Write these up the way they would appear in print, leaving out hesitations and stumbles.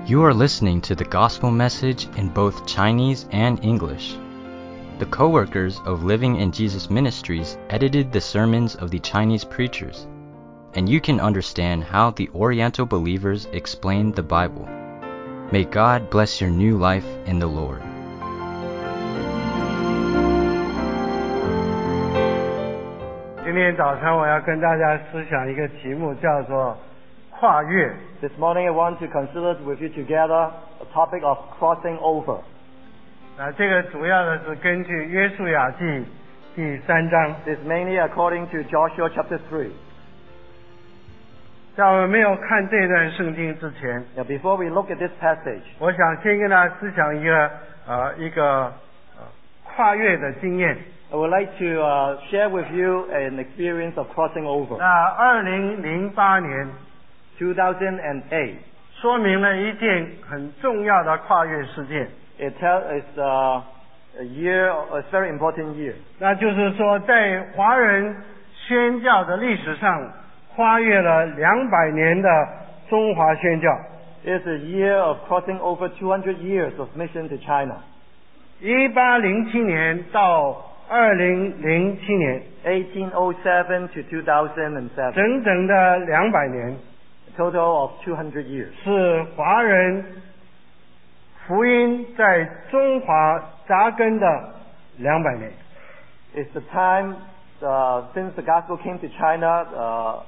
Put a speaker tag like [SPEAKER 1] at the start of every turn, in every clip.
[SPEAKER 1] You are listening to the gospel message in both Chinese and English. The co-workers of Living in Jesus Ministries edited the sermons of the Chinese preachers, and you can understand how the Oriental believers explained the Bible. May God bless your new life in the Lord.
[SPEAKER 2] 今天早上我要跟大家思想一个题目，叫做跨越。
[SPEAKER 3] This morning I want to consider with you together a topic of crossing over.
[SPEAKER 2] 这个主要的是根据约书亚记第3章。
[SPEAKER 3] This is mainly according to Joshua chapter 3.
[SPEAKER 2] 在我们没有看这段圣经之前，
[SPEAKER 3] Now before we look at this passage,
[SPEAKER 2] 我想先跟大家思想一个跨越的经验。
[SPEAKER 3] I would like to share with you an experience of crossing over.
[SPEAKER 2] 那2008年
[SPEAKER 3] 2008.
[SPEAKER 2] 说明了一件很重要的跨越事件，
[SPEAKER 3] It's a very important year.
[SPEAKER 2] 那就是说在华人宣教的历史上，跨越了200年的中华宣教。
[SPEAKER 3] It's a year of crossing over 200 years of mission to China.
[SPEAKER 2] 1807年到2007年，
[SPEAKER 3] 1807 to 2007.
[SPEAKER 2] 整整的200年，
[SPEAKER 3] A total of 200 years.
[SPEAKER 2] 是华人福音在中华扎根的200年。
[SPEAKER 3] It's the time since the gospel came to China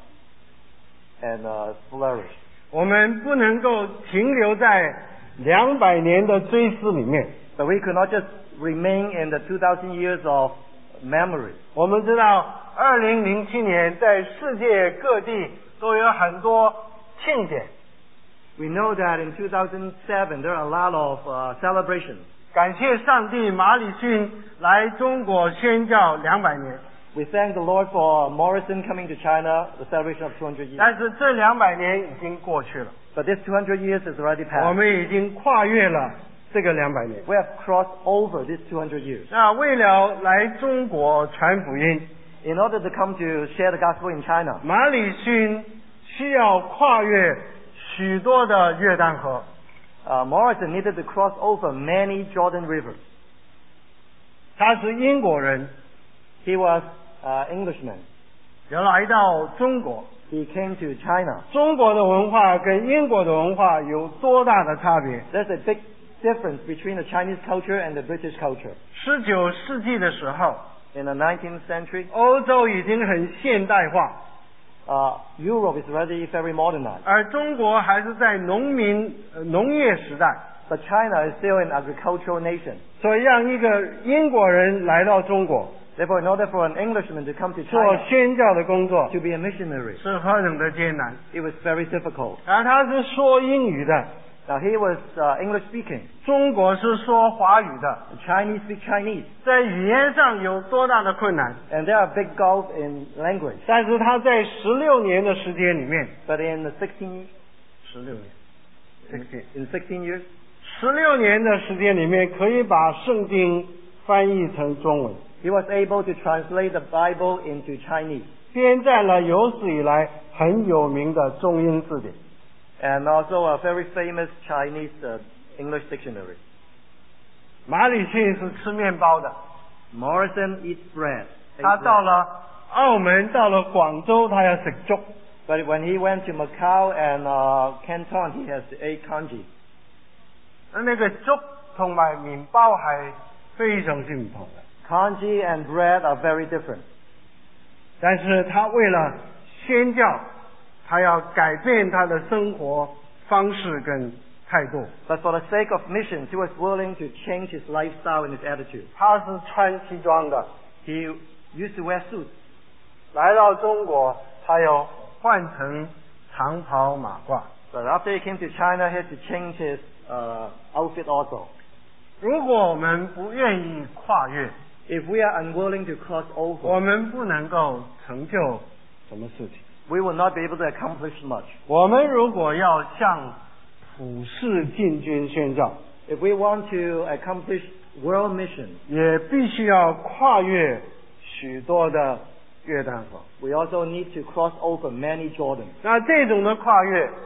[SPEAKER 3] and flourished.
[SPEAKER 2] 我们不能够停留在200年的追思里面。
[SPEAKER 3] But we could not just remain in the 2000 years of memory.
[SPEAKER 2] 我们知道2007年在世界各地都有很多庆典，
[SPEAKER 3] We know that in 2007 there are a lot of celebrations.
[SPEAKER 2] 感谢上帝，马礼逊来中国宣教200年。
[SPEAKER 3] We thank the Lord for Morrison coming to China, the celebration of 200 years.
[SPEAKER 2] 但是这200年已经过去了，
[SPEAKER 3] But this 200 years has already
[SPEAKER 2] 我
[SPEAKER 3] passed.
[SPEAKER 2] 们已经跨越了这个200年。
[SPEAKER 3] We have crossed over these 200 years.
[SPEAKER 2] 那为了来中国传福音，
[SPEAKER 3] In order to come to share the gospel in China,
[SPEAKER 2] 马礼逊需要跨越许多的约旦河。
[SPEAKER 3] Morrison needed to cross over many Jordan rivers.
[SPEAKER 2] 他是英国人，
[SPEAKER 3] He was an Englishman.
[SPEAKER 2] 要来到中国。
[SPEAKER 3] He came to China.
[SPEAKER 2] 中国的文化跟英国的文化有多大的差别？
[SPEAKER 3] There's a big difference between the Chinese culture and the British culture.
[SPEAKER 2] 19世纪的时候，
[SPEAKER 3] In the 19th century,
[SPEAKER 2] 欧洲已经很现代化，
[SPEAKER 3] Europe is already very modernized.
[SPEAKER 2] 而中国还是在农业时代。
[SPEAKER 3] But China is still an agricultural nation.
[SPEAKER 2] 所以让一个英国人来到中国
[SPEAKER 3] Therefore, in order for an Englishman to come to
[SPEAKER 2] 做
[SPEAKER 3] China
[SPEAKER 2] 宣教的工作，
[SPEAKER 3] to be a missionary,
[SPEAKER 2] 是何等的艰难。
[SPEAKER 3] it was very difficult.
[SPEAKER 2] 而他是说英语的，
[SPEAKER 3] Now, he was English speaking.
[SPEAKER 2] 中国是说华语的，
[SPEAKER 3] The Chinese speak Chinese.
[SPEAKER 2] 在语言上有多大的困难？
[SPEAKER 3] And there are big gulf in language.
[SPEAKER 2] 但是他在16年的时间里面
[SPEAKER 3] But in the 16 years,
[SPEAKER 2] 16年的时间里面，可以把圣经翻译成中文，
[SPEAKER 3] he was able to translate the Bible into Chinese.
[SPEAKER 2] 编撰了有史以来很有名的中英字典。
[SPEAKER 3] And also a very famous Chinese English dictionary.
[SPEAKER 2] 马礼逊是吃面包的，
[SPEAKER 3] Morrison eats bread.
[SPEAKER 2] 他到了澳门，到了广州，他要食粥。
[SPEAKER 3] But when he went to Macau and Canton, he has to eat congee.
[SPEAKER 2] 那个粥同埋面包係非常之唔同嘅。
[SPEAKER 3] Congee and bread are very different.
[SPEAKER 2] 但是他为了宣教，他要改变他的生活方式跟态度。
[SPEAKER 3] But for the sake of missions, he was willing to change his lifestyle and his attitude.
[SPEAKER 2] 他是穿西装的，
[SPEAKER 3] He used to wear suits.
[SPEAKER 2] 来到中国，他又换成长袍马褂。
[SPEAKER 3] But after he came to China, he had to change his outfit also.
[SPEAKER 2] 如果我们不愿意跨越，
[SPEAKER 3] If we are unwilling to cross
[SPEAKER 2] 我
[SPEAKER 3] over,
[SPEAKER 2] 们不能够成就什么事情。
[SPEAKER 3] we will not be able to accomplish much.
[SPEAKER 2] 我们如果要向普世进军宣教，
[SPEAKER 3] If we want to accomplish world mission,
[SPEAKER 2] 也必须要跨越许多的约旦河。
[SPEAKER 3] we also need to cross over many Jordans.
[SPEAKER 2] 那这种的跨越，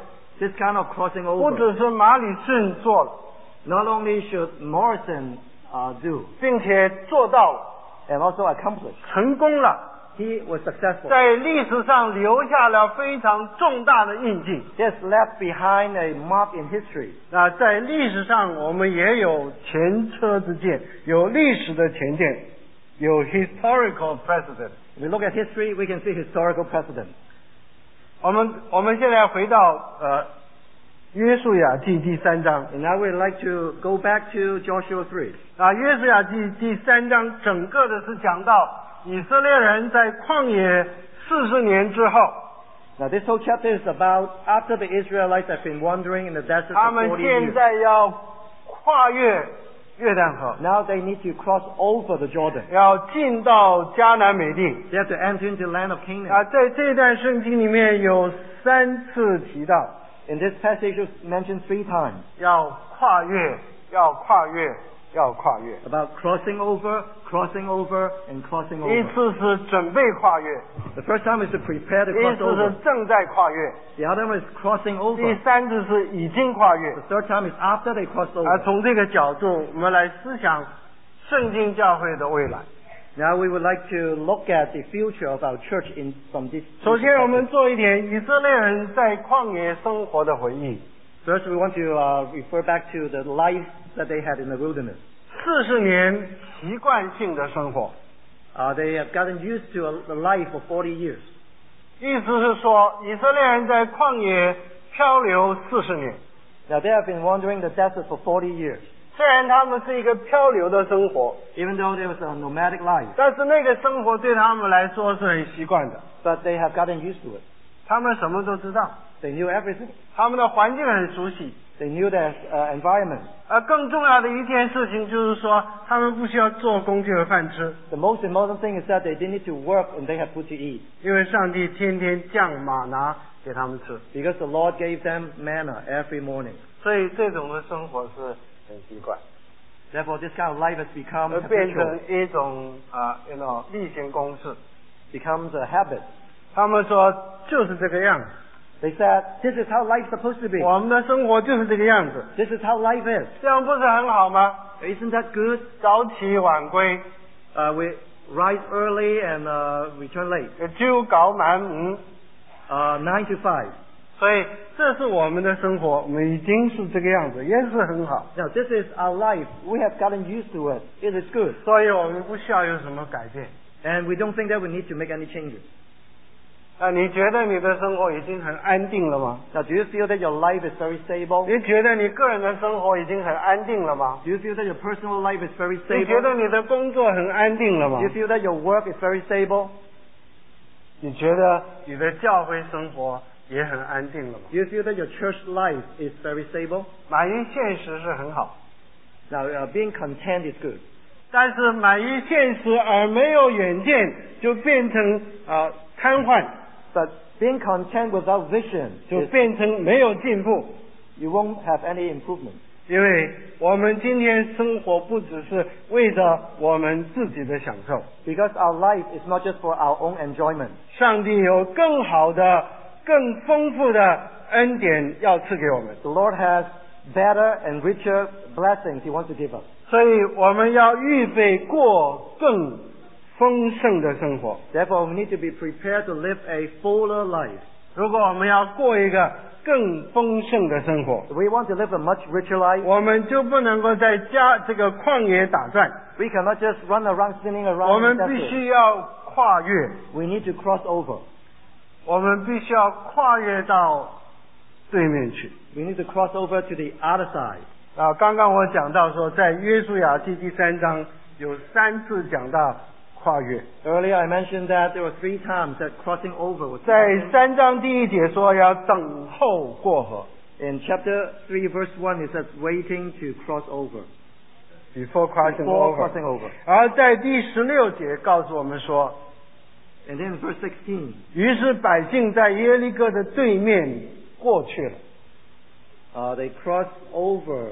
[SPEAKER 3] This kind of crossing
[SPEAKER 2] 不
[SPEAKER 3] over,
[SPEAKER 2] 只是马里逊做了，
[SPEAKER 3] not only should Morrison do,
[SPEAKER 2] 并且做到了，
[SPEAKER 3] and also accomplish.
[SPEAKER 2] 成功了，
[SPEAKER 3] He was successful.
[SPEAKER 2] 在历史上留下了非常重大的印记。
[SPEAKER 3] He has left behind a mark in history.
[SPEAKER 2] 那在历史上，我们也有前车之鉴，有历史的前见，有 historical precedent。
[SPEAKER 3] If we look at history, we can see historical precedent.
[SPEAKER 2] 我们现在回到约书亚记第3章。
[SPEAKER 3] And now we'd like to go back to Joshua 3.
[SPEAKER 2] 约书亚记第3章整个的是讲到以色列人在旷野40年之后，
[SPEAKER 3] Now this whole chapter is about after the Israelites have been wandering in the desert
[SPEAKER 2] 他
[SPEAKER 3] for
[SPEAKER 2] 们
[SPEAKER 3] 40
[SPEAKER 2] 现
[SPEAKER 3] years.
[SPEAKER 2] 在要跨越约旦河，
[SPEAKER 3] Now they need to cross over the Jordan.
[SPEAKER 2] 要进到迦南美地。
[SPEAKER 3] They have to enter into the land of Canaan.
[SPEAKER 2] 在这段圣经里面有3次提到
[SPEAKER 3] In this passage it's mentioned 3 times
[SPEAKER 2] 要跨越，要跨越，要跨越。
[SPEAKER 3] about crossing over, and crossing
[SPEAKER 2] 一
[SPEAKER 3] over.
[SPEAKER 2] 次是准备跨越，
[SPEAKER 3] The first time is to prepare to
[SPEAKER 2] 一
[SPEAKER 3] cross
[SPEAKER 2] 次是
[SPEAKER 3] over.
[SPEAKER 2] 正在跨越，
[SPEAKER 3] The other one is crossing
[SPEAKER 2] 第
[SPEAKER 3] over.
[SPEAKER 2] 3次是已经跨越。
[SPEAKER 3] The third time is after they cross
[SPEAKER 2] 而
[SPEAKER 3] over.
[SPEAKER 2] 从这个角度，我们来思想圣经教会的未来。
[SPEAKER 3] Now we would like to look at the future of our church from this.
[SPEAKER 2] 首先，我们做一点以色列人在旷野生活的回忆。
[SPEAKER 3] First, we want to refer back to the life that they had in the wilderness.
[SPEAKER 2] 40年习惯性的生活，
[SPEAKER 3] They have gotten used to a life of 40 years.
[SPEAKER 2] 意思是说，以色列人在旷野漂流40年。
[SPEAKER 3] Now they have been wandering the desert for 40 years.
[SPEAKER 2] 虽然他们是一个漂流的生活，
[SPEAKER 3] Even though there was a nomadic life,
[SPEAKER 2] 但是那个生活对他们来说是很习惯的。
[SPEAKER 3] but they have gotten used to it.
[SPEAKER 2] 他们什么都知道，
[SPEAKER 3] They knew everything.
[SPEAKER 2] 他们的环境很熟悉。
[SPEAKER 3] They knew their environment.
[SPEAKER 2] 而更重要的一件事情就是说，他们不需要做工就有饭吃，
[SPEAKER 3] The most important thing is that they didn't need to work and they have food to eat
[SPEAKER 2] 因为上帝天天降玛拿给他们吃，
[SPEAKER 3] because the Lord gave them manna every morning.
[SPEAKER 2] 所以这种的生活是很习惯，
[SPEAKER 3] Therefore, this kind of life has become
[SPEAKER 2] 而变
[SPEAKER 3] habitual,
[SPEAKER 2] 成一种例行公事。
[SPEAKER 3] becomes a habit.
[SPEAKER 2] 他们说就是这个样子，
[SPEAKER 3] They said, this is how life's supposed to be.
[SPEAKER 2] 我们的生活就是这个样子，
[SPEAKER 3] This is how life is.
[SPEAKER 2] 这样不是很好吗？
[SPEAKER 3] Isn't that good?
[SPEAKER 2] 早起晚归，
[SPEAKER 3] We rise early and return late.
[SPEAKER 2] 朝九晚五，
[SPEAKER 3] 9 to 5.
[SPEAKER 2] 所以这是我们的生活，我们已经是这个样子，也是很好，
[SPEAKER 3] Now, this is our life. We have gotten used to it. It is good.
[SPEAKER 2] 所以我们不需要有什么改变。
[SPEAKER 3] And we don't think that we need to make any changes.
[SPEAKER 2] 你觉得你的生活已经很安定了吗？
[SPEAKER 3] Now, do you feel that your life is very stable?
[SPEAKER 2] 你觉得你个人的生活已经很安定了吗？
[SPEAKER 3] Do you feel that your personal life is very
[SPEAKER 2] 你觉
[SPEAKER 3] stable?
[SPEAKER 2] 得你的工作很安定了吗
[SPEAKER 3] Do you？feel that your work is very stable?
[SPEAKER 2] 你觉得你的教会生活也很安定了吗？
[SPEAKER 3] Do you feel that your church life is very stable?
[SPEAKER 2] 满于现实是很好，
[SPEAKER 3] Now, being content is good.
[SPEAKER 2] 但是满于现实而没有远见，就变成瘫痪，
[SPEAKER 3] But being content without vision,
[SPEAKER 2] 就变成没有进步。
[SPEAKER 3] you won't have any improvement.
[SPEAKER 2] 因为我们今天生活不只是为着我们自己的享受，
[SPEAKER 3] Because our life is not just for our own enjoyment.
[SPEAKER 2] 上帝有更好的、更丰富的恩典要赐给我们，
[SPEAKER 3] The Lord has better and richer blessings He wants to give us.
[SPEAKER 2] 所以我们要预备过更丰盛的生活。
[SPEAKER 3] Therefore, we need to be prepared to live a fuller life.
[SPEAKER 2] 如果我们要过一个更丰盛的生活，
[SPEAKER 3] If we want to live a much richer life,
[SPEAKER 2] 我们就不能够在这个旷野打转，
[SPEAKER 3] we cannot just run around, spinning
[SPEAKER 2] 我
[SPEAKER 3] around
[SPEAKER 2] 们
[SPEAKER 3] in the
[SPEAKER 2] 必
[SPEAKER 3] desert.
[SPEAKER 2] 须要跨越，
[SPEAKER 3] We need to cross over.
[SPEAKER 2] 我们必须要跨越到对面去。
[SPEAKER 3] We need to cross over to the other side.
[SPEAKER 2] 刚刚我讲到说，在约书亚记第3章有3次讲到跨越。
[SPEAKER 3] Earlier I mentioned that there were 3 times that crossing over was
[SPEAKER 2] 在
[SPEAKER 3] mentioned.
[SPEAKER 2] 3章第1节说要等候过河
[SPEAKER 3] In chapter 3 verse 1 it says waiting to cross over.
[SPEAKER 2] ，before crossing
[SPEAKER 3] Before
[SPEAKER 2] over。
[SPEAKER 3] crossing over.
[SPEAKER 2] 而在第16节告诉我们说，
[SPEAKER 3] And then in verse 16,
[SPEAKER 2] 于是百姓在耶利哥的对面过去了。
[SPEAKER 3] they crossed over.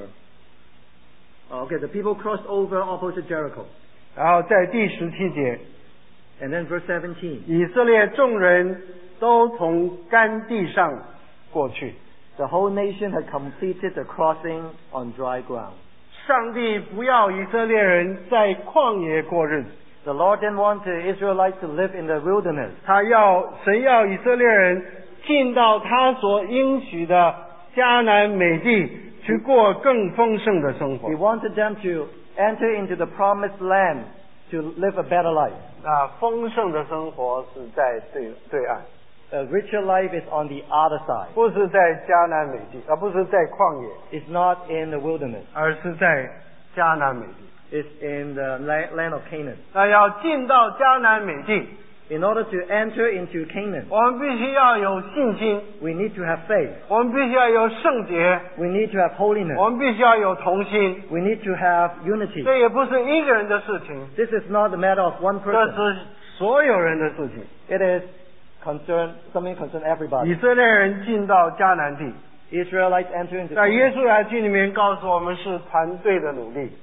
[SPEAKER 3] Okay, the people crossed over opposite Jericho.
[SPEAKER 2] 然后在第17节，
[SPEAKER 3] And then verse 17,
[SPEAKER 2] 以色列众人都从干地上过去。
[SPEAKER 3] The whole nation had completed the crossing on dry ground.
[SPEAKER 2] 上帝不要以色列人在旷野过日子，
[SPEAKER 3] The Lord didn't want the Israelites to live in the wilderness.
[SPEAKER 2] 神要以色列人进到他所应许的迦南美地，去过更丰盛的生活
[SPEAKER 3] He。wanted them to enter into the promised land to live a better life.
[SPEAKER 2] 丰盛的生活是在对岸，
[SPEAKER 3] A richer life is on the other side.
[SPEAKER 2] 不是在迦南美地，不是在旷野，
[SPEAKER 3] It's not in the wilderness.
[SPEAKER 2] 而是在迦南美地。
[SPEAKER 3] It's in the land of Canaan.
[SPEAKER 2] 要进到迦南美地，
[SPEAKER 3] In order to enter into Canaan,
[SPEAKER 2] 我们必须要有信心，
[SPEAKER 3] we need to have faith.
[SPEAKER 2] 我们必须要有圣洁，
[SPEAKER 3] We need to have holiness.
[SPEAKER 2] 我们必须要有同心。
[SPEAKER 3] We need to have unity.
[SPEAKER 2] 这也不是一个人的事情，
[SPEAKER 3] This is not a matter of one
[SPEAKER 2] 这
[SPEAKER 3] person.
[SPEAKER 2] 是所有人的事情。
[SPEAKER 3] It is something concern
[SPEAKER 2] 以
[SPEAKER 3] everybody.
[SPEAKER 2] 色列人进到迦南地，
[SPEAKER 3] Israelites enter into
[SPEAKER 2] 在耶
[SPEAKER 3] Canaan.
[SPEAKER 2] 稣来记里面告诉我们是团队的努力。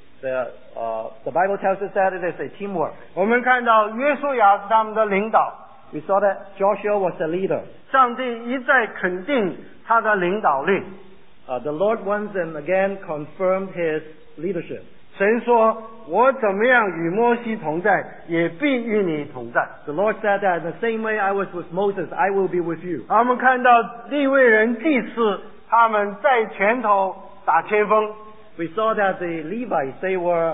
[SPEAKER 3] The Bible tells us that it is a teamwork.
[SPEAKER 2] 我们看到约书亚是他们的领导，
[SPEAKER 3] We saw that Joshua was the leader.
[SPEAKER 2] 上帝一再肯定他的领导力。
[SPEAKER 3] The Lord once and again confirmed his leadership.
[SPEAKER 2] 神说：“我怎么样与摩西同在，也必与你同在。
[SPEAKER 3] The Lord said that in the same way I was with Moses, I will be with you. ”
[SPEAKER 2] 我们看到利未人祭司他们在前头打前锋，
[SPEAKER 3] We saw that the Levites, they were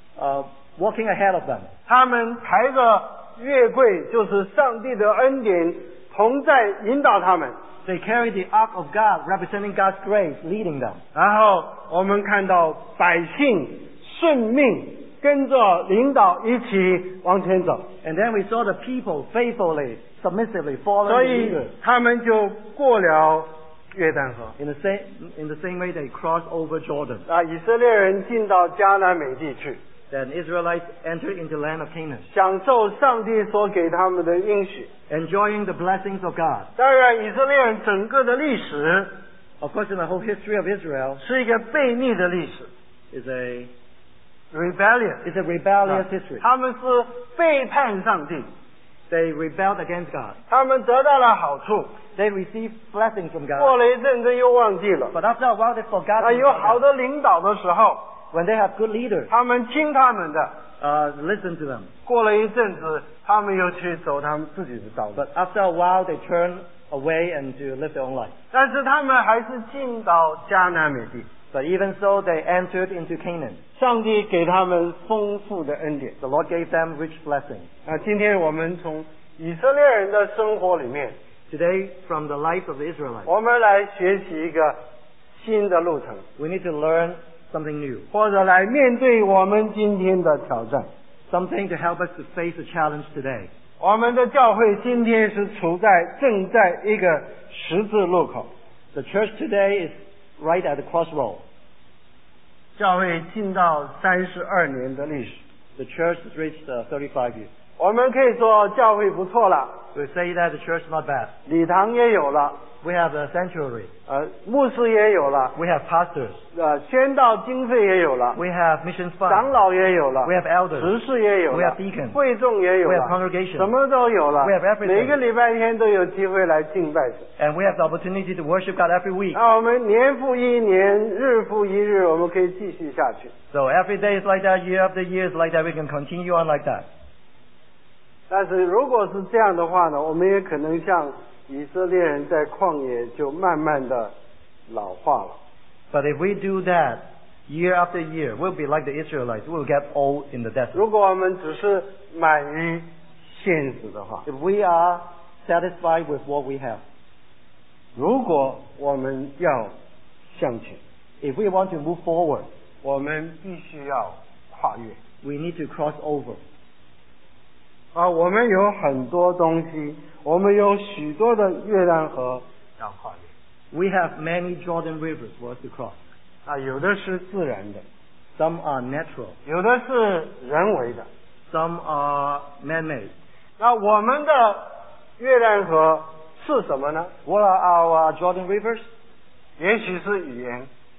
[SPEAKER 3] walking ahead of them.
[SPEAKER 2] 他们抬着月柜，就是上帝的恩典同在引导他们。
[SPEAKER 3] They carried the ark of God, representing God's grace, leading them.
[SPEAKER 2] 然后我们看到百姓顺命，跟着领导一起往前走，
[SPEAKER 3] And then we saw the people faithfully, submissively
[SPEAKER 2] 所
[SPEAKER 3] following the
[SPEAKER 2] 以
[SPEAKER 3] leaders.
[SPEAKER 2] 他们就过了约旦河。
[SPEAKER 3] In the same way they crossed over Jordan.
[SPEAKER 2] 以色列人进到迦南美地去，
[SPEAKER 3] Then Israelites entered into the land of Canaan,
[SPEAKER 2] 享受上帝所给他们的应许。
[SPEAKER 3] enjoying the blessings of God.
[SPEAKER 2] 当然，以色列人整个的历史
[SPEAKER 3] Of course, in the whole history of Israel,
[SPEAKER 2] 是一个悖逆的历史
[SPEAKER 3] is a
[SPEAKER 2] ，rebellion，
[SPEAKER 3] It's a rebellious history.
[SPEAKER 2] 他们是背叛上帝，
[SPEAKER 3] They rebelled against God.
[SPEAKER 2] 他们得到了好处，
[SPEAKER 3] They received blessings from
[SPEAKER 2] 过
[SPEAKER 3] God.
[SPEAKER 2] 了一阵子又忘记了。
[SPEAKER 3] But after a while, they forgot.
[SPEAKER 2] 有
[SPEAKER 3] about
[SPEAKER 2] 好
[SPEAKER 3] God.
[SPEAKER 2] 的领导的时候，
[SPEAKER 3] When they have good leaders,
[SPEAKER 2] 他们听他们的，
[SPEAKER 3] listen to them.
[SPEAKER 2] 过了一阵子，他们又去走他们自己的道路。
[SPEAKER 3] But after a while, they turn away and to live their own life.
[SPEAKER 2] 但是他们还是进到迦南美地，
[SPEAKER 3] But even so, they entered into Canaan.
[SPEAKER 2] 上帝给他们丰富的恩典。
[SPEAKER 3] The Lord gave them rich blessings.
[SPEAKER 2] 今天我们从以色列人的生活里面，
[SPEAKER 3] Today, from the life of the Israelites,
[SPEAKER 2] 我们来学习一个新的路程，
[SPEAKER 3] we need to learn something new,
[SPEAKER 2] 或者来面对我们今天的挑战。
[SPEAKER 3] something to help us to face the challenge today.
[SPEAKER 2] 我们的教会今天是正在一个十字路口，
[SPEAKER 3] The church today is right at the crossroad.
[SPEAKER 2] 教会进到32年的历史。
[SPEAKER 3] The church has reached 35 years.
[SPEAKER 2] 我们可以说教会不错了，
[SPEAKER 3] We say that the church is not bad.
[SPEAKER 2] 礼堂也有了，
[SPEAKER 3] We have a sanctuary.
[SPEAKER 2] 牧师也有了，
[SPEAKER 3] We have pastors.
[SPEAKER 2] 宣道经费也有了，
[SPEAKER 3] We have mission
[SPEAKER 2] 长
[SPEAKER 3] funds.
[SPEAKER 2] 老也有了，
[SPEAKER 3] We have elders.
[SPEAKER 2] 执事也有
[SPEAKER 3] We
[SPEAKER 2] 了
[SPEAKER 3] have deacons.
[SPEAKER 2] 会众也有
[SPEAKER 3] We
[SPEAKER 2] 了
[SPEAKER 3] have congregation.
[SPEAKER 2] 什么都有了
[SPEAKER 3] We have everything.
[SPEAKER 2] 每个礼拜天都有机会来敬拜神。
[SPEAKER 3] And we have the opportunity to worship God every week.
[SPEAKER 2] 我们年复一年，日复一日，我们可以继续下去。
[SPEAKER 3] So every day is like that, year after year is like that. We can continue on like that.
[SPEAKER 2] 但是如果是这样的话呢，我们也可能像以色列人在旷野就慢慢的老化了。
[SPEAKER 3] But if we do that, year after year, we'll be like the Israelites. We'll get old in the desert.
[SPEAKER 2] 如果我们只是满于现实的话，
[SPEAKER 3] If we are satisfied with what we have,
[SPEAKER 2] 如果我们要向前，
[SPEAKER 3] if we want to move forward,
[SPEAKER 2] 我们必须要跨越。
[SPEAKER 3] we need to cross over.
[SPEAKER 2] 我们有很多东西，我们有许多的约旦河要跨越。
[SPEAKER 3] We have many Jordan rivers for us to cross.
[SPEAKER 2] 有的是自然的，
[SPEAKER 3] Some are natural.
[SPEAKER 2] 有的是人为的。
[SPEAKER 3] Some are man-made.
[SPEAKER 2] 那我们的约旦河是什么呢？
[SPEAKER 3] What are our Jordan rivers?
[SPEAKER 2] 也许是语言，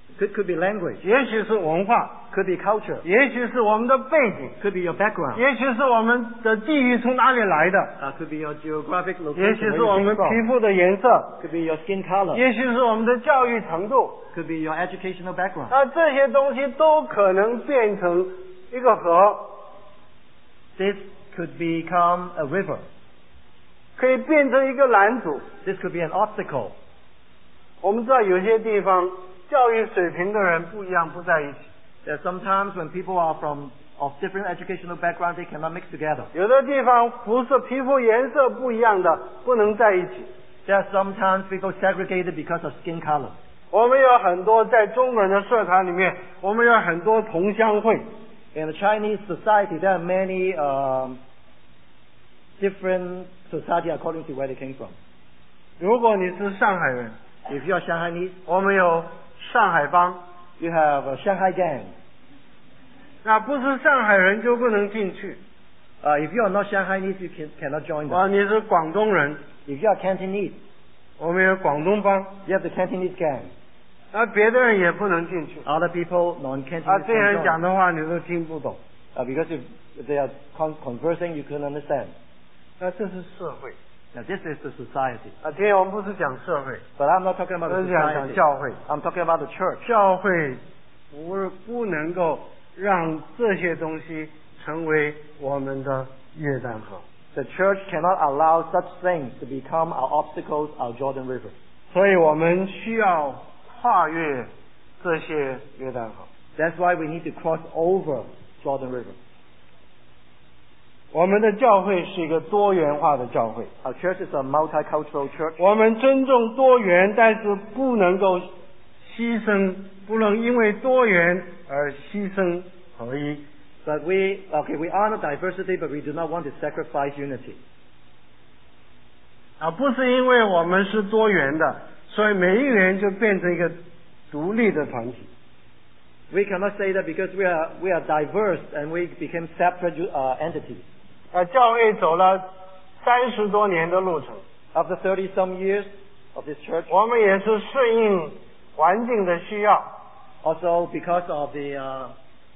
[SPEAKER 3] Could be language.
[SPEAKER 2] 也许是文化，
[SPEAKER 3] Could be culture.
[SPEAKER 2] 也许是我们的背景，
[SPEAKER 3] Could be your background.
[SPEAKER 2] 也许是我们的地域从哪里来的，
[SPEAKER 3] Could be your geographic
[SPEAKER 2] 也许
[SPEAKER 3] location.
[SPEAKER 2] 是
[SPEAKER 3] Where
[SPEAKER 2] 我
[SPEAKER 3] you
[SPEAKER 2] 们
[SPEAKER 3] came
[SPEAKER 2] 皮
[SPEAKER 3] from.
[SPEAKER 2] 肤的颜色，
[SPEAKER 3] Could be your skin color.
[SPEAKER 2] 也许是我们的教育程度。
[SPEAKER 3] Could be your educational background.
[SPEAKER 2] 那这些东西都可能变成一个河，
[SPEAKER 3] This could become a river.
[SPEAKER 2] 可以变成一个拦阻。
[SPEAKER 3] This could be an obstacle.
[SPEAKER 2] 我们知道有些地方教育水平的人不一样，不在一起；
[SPEAKER 3] There are sometimes when people are of different educational background, they cannot mix together.
[SPEAKER 2] 有的地方肤色、皮肤颜色不一样的不能在一起。
[SPEAKER 3] There are sometimes people segregated because of skin color.
[SPEAKER 2] 我们有很多在中国人的社团里面，我们有很多同乡会。
[SPEAKER 3] In the Chinese society, there are many different society according to where they came from.
[SPEAKER 2] 如果你是上海人，
[SPEAKER 3] If you are Shanghainese,
[SPEAKER 2] 我们有上海帮，
[SPEAKER 3] you have a Shanghai gang.
[SPEAKER 2] 那不是上海人就不能进去。
[SPEAKER 3] If you are not Shanghainese, you cannot join them.
[SPEAKER 2] 你是广东人，
[SPEAKER 3] If you are Cantonese,
[SPEAKER 2] 我们有广东帮，
[SPEAKER 3] you have the Cantonese gang.
[SPEAKER 2] 别的人也不能进去。
[SPEAKER 3] Other people, non-Cantonese,
[SPEAKER 2] 这些人
[SPEAKER 3] can
[SPEAKER 2] 讲
[SPEAKER 3] join.
[SPEAKER 2] 的话你都听不懂。
[SPEAKER 3] Because if they are conversing, you couldn't understand.
[SPEAKER 2] 那这是社会。
[SPEAKER 3] Now this is the society.
[SPEAKER 2] 今天我们不是讲社会，
[SPEAKER 3] But I'm not talking about
[SPEAKER 2] 而
[SPEAKER 3] the
[SPEAKER 2] 是讲
[SPEAKER 3] society.
[SPEAKER 2] 教会。
[SPEAKER 3] I'm talking about the church.
[SPEAKER 2] 教会不能够让这些东西成为我们的约旦河。
[SPEAKER 3] The church cannot allow such things to become our obstacles, our Jordan River.
[SPEAKER 2] 所以我们需要跨越这些约旦河。
[SPEAKER 3] That's why we need to cross over Jordan River.
[SPEAKER 2] 我们的教会是一个多元化的教会，
[SPEAKER 3] Our church is a multicultural church.
[SPEAKER 2] 我们尊重多元，但是不能够牺牲，不能因为多元而牺牲合一。
[SPEAKER 3] But we honor diversity, but we do not want to sacrifice unity.
[SPEAKER 2] 不是因为我们是多元的，所以每一个人就变成一个独立的团体。
[SPEAKER 3] We cannot say that because we are diverse and we became separate entities.
[SPEAKER 2] 教会走了30多年的路程，
[SPEAKER 3] After 30 some years of this church,
[SPEAKER 2] 我们也是顺应环境的需要，
[SPEAKER 3] also because of the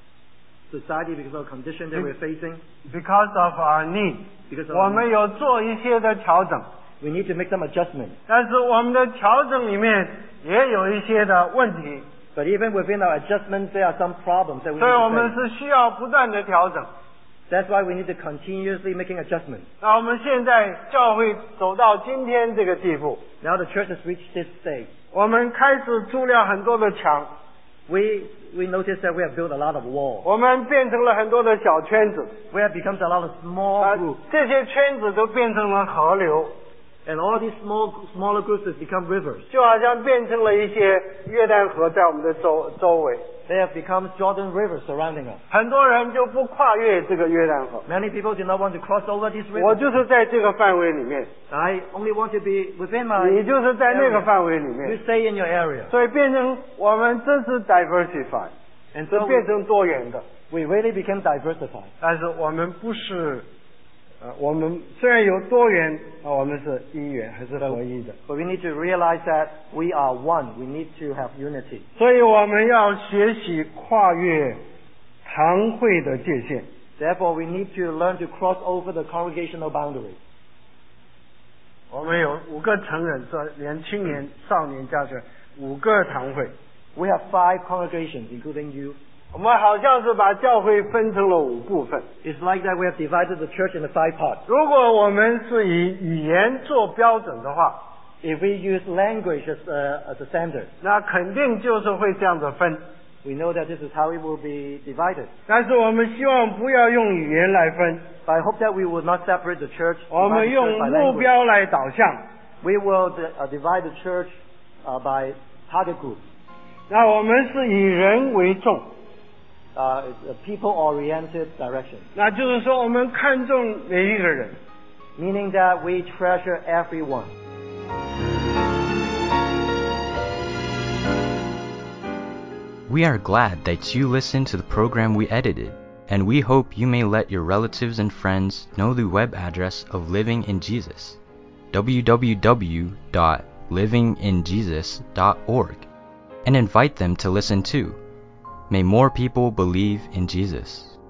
[SPEAKER 3] society, because of the condition that we're facing,
[SPEAKER 2] because of our need，
[SPEAKER 3] because of
[SPEAKER 2] 我们有做一些的调整，
[SPEAKER 3] we need to make some adjustments.
[SPEAKER 2] 但是我们的调整里面也有一些的问题，
[SPEAKER 3] But even within our adjustments, there are some problems that we
[SPEAKER 2] 所以我
[SPEAKER 3] need
[SPEAKER 2] 们
[SPEAKER 3] to face.
[SPEAKER 2] 是需要不断的调整。
[SPEAKER 3] That's why we need to continuously making adjustments.
[SPEAKER 2] 那我们现在教会走到今天这个地步，
[SPEAKER 3] Now the church has reached this stage.
[SPEAKER 2] 我们开始筑了很多的墙，
[SPEAKER 3] We notice that we have built a lot of walls.
[SPEAKER 2] 我们变成了很多的小圈子，
[SPEAKER 3] We have become a lot of small groups.
[SPEAKER 2] 这些圈子都变成了河流，
[SPEAKER 3] And all these smaller groups have become rivers.
[SPEAKER 2] 就好像变成了一些约旦河在我们的周围，
[SPEAKER 3] They have become Jordan rivers surrounding us.
[SPEAKER 2] 很多人就不跨越这个约旦河。
[SPEAKER 3] Many people do not want to cross over these
[SPEAKER 2] 我
[SPEAKER 3] rivers.
[SPEAKER 2] 就是在这个范围里面，
[SPEAKER 3] I only want to be within my
[SPEAKER 2] 你就是在那个
[SPEAKER 3] area.
[SPEAKER 2] 范围里
[SPEAKER 3] You
[SPEAKER 2] 面，
[SPEAKER 3] stay in your area.
[SPEAKER 2] 所以变成我们真是 diversify，
[SPEAKER 3] And
[SPEAKER 2] 是
[SPEAKER 3] so
[SPEAKER 2] 变成多元的。
[SPEAKER 3] we really became diversified.
[SPEAKER 2] 但是我们不是，我们虽然有多元，我们是一元还是合一的。
[SPEAKER 3] But we need to realize that we are one. We need to have unity.
[SPEAKER 2] 所以我们要学习跨越堂会的界限。
[SPEAKER 3] Therefore, we need to learn to cross over the congregational boundaries.
[SPEAKER 2] 我们有5个成人，说连青年、少年加起来5个堂会。
[SPEAKER 3] We have 5 congregations, including you.
[SPEAKER 2] 我们好像是把教会分成了5部分。
[SPEAKER 3] It's like that we have divided the church into 5 parts.
[SPEAKER 2] 如果我们是以语言做标准的话，
[SPEAKER 3] If we use language as a standard,
[SPEAKER 2] 那肯定就是会这样的分。
[SPEAKER 3] we know that this is how it will be divided.
[SPEAKER 2] 但是我们希望不要用语言来分，
[SPEAKER 3] But I hope that we will not separate the church,
[SPEAKER 2] 我
[SPEAKER 3] divide
[SPEAKER 2] 们
[SPEAKER 3] the
[SPEAKER 2] 用
[SPEAKER 3] church by
[SPEAKER 2] 目
[SPEAKER 3] language.
[SPEAKER 2] 标来导向。
[SPEAKER 3] We will divide the church by target group.
[SPEAKER 2] 那我们是以人为重，
[SPEAKER 3] It's a people-oriented direction,
[SPEAKER 2] 那就是说我们看重每一个人。
[SPEAKER 3] meaning that we treasure everyone.
[SPEAKER 1] We are glad that you listened to the program we edited, and we hope you may let your relatives and friends know the web address of Living in Jesus, www.livinginjesus.org. and invite them to listen too. May more people believe in Jesus.